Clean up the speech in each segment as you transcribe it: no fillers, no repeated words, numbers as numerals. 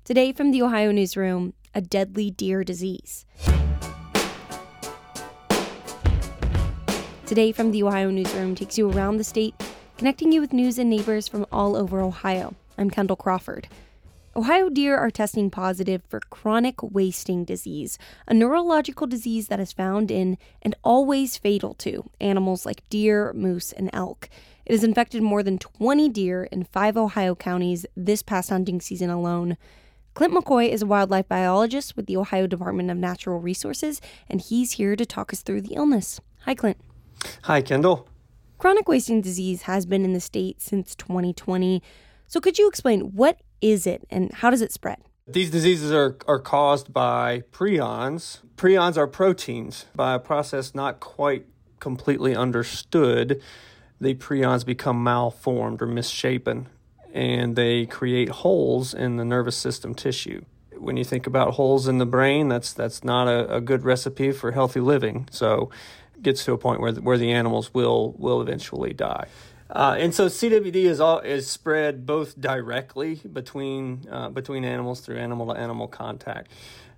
Today from the Ohio Newsroom, a deadly deer disease. Today from the Ohio Newsroom takes you around the state, connecting you with news and neighbors from all over Ohio. I'm Kendall Crawford. Ohio deer are testing positive for chronic wasting disease, a neurological disease that is found in and always fatal to animals like deer, moose, and elk. It has infected more than 20 deer in 5 Ohio counties this past hunting season alone. Clint McCoy is a wildlife biologist with the Ohio Department of Natural Resources, and he's here to talk us through the illness. Hi, Clint. Hi, Kendall. Chronic wasting disease has been in the state since 2020. So could you explain, what is it and how does it spread? These diseases are caused by prions. Prions are proteins. By a process not quite completely understood, the prions become malformed or misshapen, and they create holes in the nervous system tissue. When you think about holes in the brain, that's not a good recipe for healthy living. So it gets to a point where the animals will eventually die. And so CWD is spread both directly between animals through animal-to-animal contact,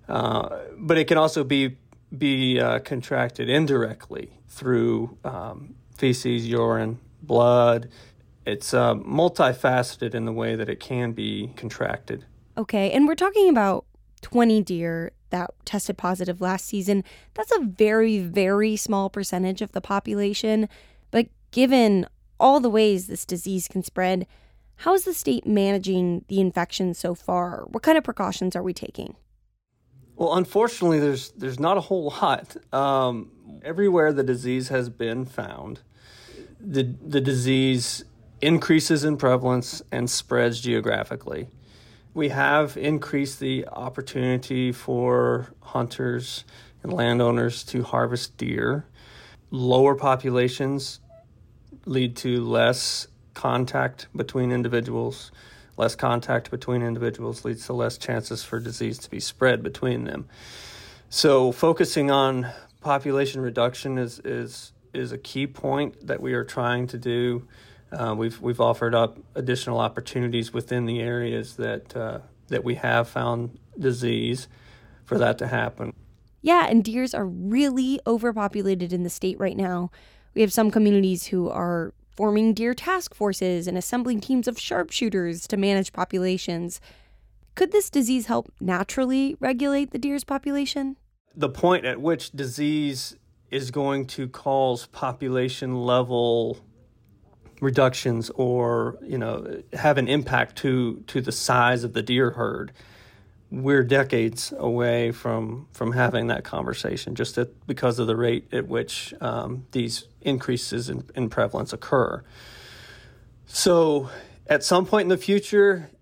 but it can also be contracted indirectly through feces, urine, blood. It's multifaceted in the way that it can be contracted. Okay, and we're talking about 20 deer that tested positive last season. That's a very, very small percentage of the population. But given all the ways this disease can spread, how is the state managing the infection so far? What kind of precautions are we taking? Well, unfortunately, there's not a whole lot. Everywhere the disease has been found, the disease increases in prevalence and spreads geographically. We have increased the opportunity for hunters and landowners to harvest deer. Lower populations lead to less contact between individuals. Less contact between individuals leads to less chances for disease to be spread between them. So focusing on population reduction is a key point that we are trying to do. We've offered up additional opportunities within the areas that we have found disease for that to happen. Yeah, and deers are really overpopulated in the state right now. We have some communities who are forming deer task forces and assembling teams of sharpshooters to manage populations. Could this disease help naturally regulate the deer's population? The point at which disease is going to cause population level reductions or, have an impact to the size of the deer herd, we're decades away from having that conversation, just because of the rate at which these increases in prevalence occur. So at some point in the future,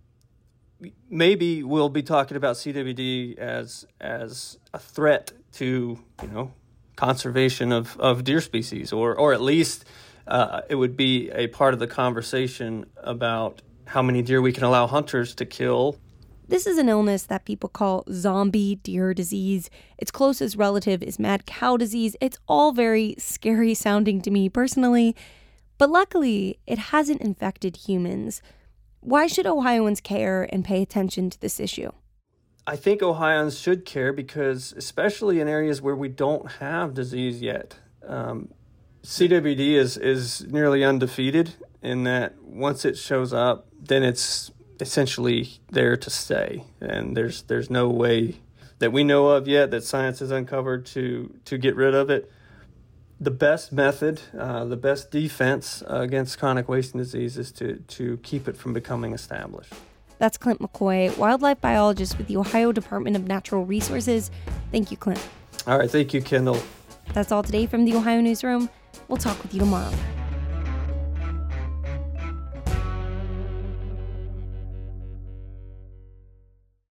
maybe we'll be talking about CWD as a threat to, conservation of deer species, or at least it would be a part of the conversation about how many deer we can allow hunters to kill. This is an illness that people call zombie deer disease. Its closest relative is mad cow disease. It's all very scary sounding to me personally, but luckily it hasn't infected humans. Why should Ohioans care and pay attention to this issue? I think Ohioans should care because, especially in areas where we don't have disease yet, CWD is nearly undefeated in that once it shows up, then it's essentially there to stay. And there's no way that we know of yet that science has uncovered to get rid of it. The best method, the best defense against chronic wasting disease is to keep it from becoming established. That's Clint McCoy, wildlife biologist with the Ohio Department of Natural Resources. Thank you, Clint. All right, thank you, Kendall. That's all today from the Ohio Newsroom. We'll talk with you tomorrow.